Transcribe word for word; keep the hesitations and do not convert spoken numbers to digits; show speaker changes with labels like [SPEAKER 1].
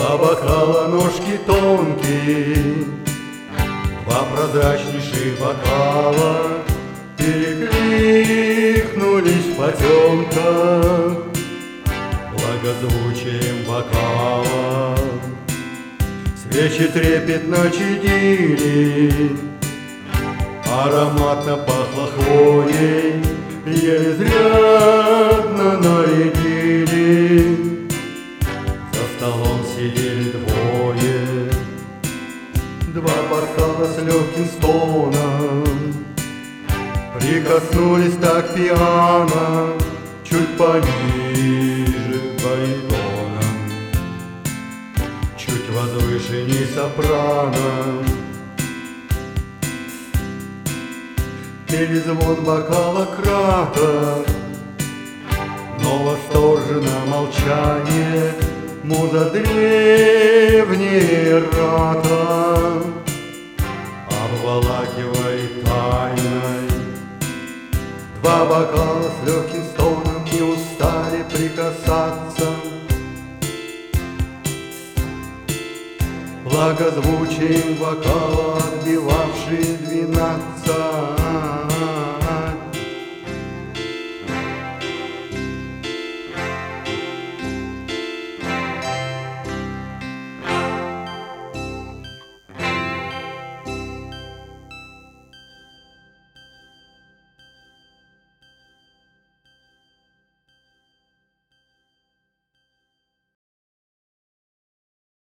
[SPEAKER 1] Два бокала, ножки тонкие, два прозрачнейших бокала перекликнулись в потемках благозвучием бокала. Свечи трепетно чадили, ароматно пахло хвоей, еле изрядно нарядили. За столом сидели двое, два бокала с легким стоном прикоснулись так пьяно, чуть пониже баритоном, чуть возвышенней сопрано. Перезвон бокала краток, но восторженно молчание, муза древняя рата обволакивает тайной. Два бокала с легким стоном не устали прикасаться благозвучием бокала, отбивавший двенадцать.